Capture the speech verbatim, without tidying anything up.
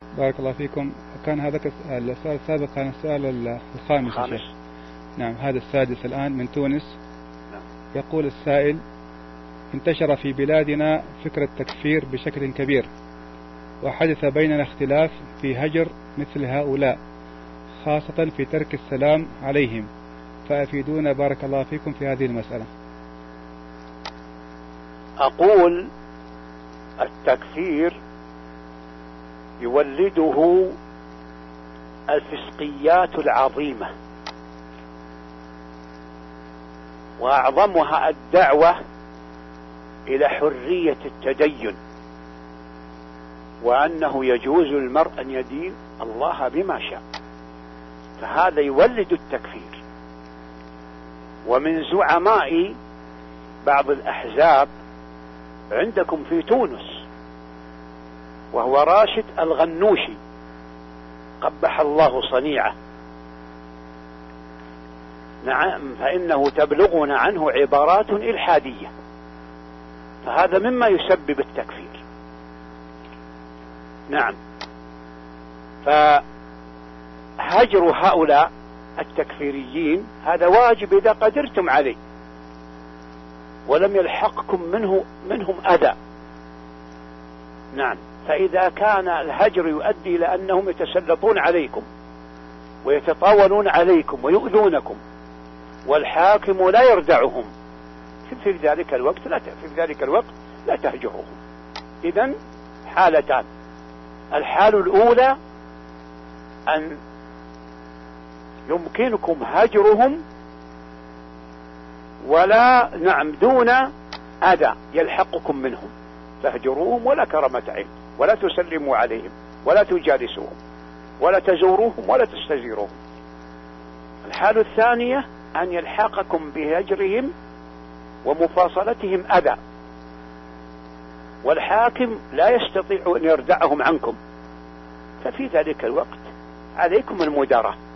بارك الله فيكم. كان هذا السؤال السابق كان السؤال الخامس. خامس. نعم، هذا السادس الآن من تونس. نعم. يقول السائل: انتشر في بلادنا فكرة التكفير بشكل كبير، وحدث بيننا اختلاف في هجر مثل هؤلاء، خاصة في ترك السلام عليهم، فأفيدونا بارك الله فيكم في هذه المسألة. أقول التكفير يولده الفسقيات العظيمة، وأعظمها الدعوة إلى حرية التدين، وأنه يجوز للمرء أن يدين الله بما شاء، فهذا يولد التكفير. ومن زعماء بعض الأحزاب عندكم في تونس وهو راشد الغنوشي قبح الله صنيعه، نعم، فإنه تبلغنا عنه عبارات إلحادية، فهذا مما يسبب التكفير. نعم، فهجر هؤلاء التكفيريين هذا واجب إذا قدرتم عليه ولم يلحقكم منه منهم أذى. نعم، فإذا كان الهجر يؤدي إلى أنهم يتسلطون عليكم ويتطاولون عليكم ويؤذونكم والحاكم لا يردعهم، في ذلك الوقت لا في ذلك الوقت لا تهجرهم. إذن حالتان: الحال الأولى أن يمكنكم هجرهم ولا نعم دون أذى يلحقكم منهم، فاهجروهم ولا كرامة عين، ولا تسلموا عليهم ولا تجالسوهم ولا تزوروهم ولا تستزيروهم. الحال الثانية أن يلحقكم بهجرهم ومفاصلتهم أذى، والحاكم لا يستطيع أن يردعهم عنكم، ففي ذلك الوقت عليكم المداراة.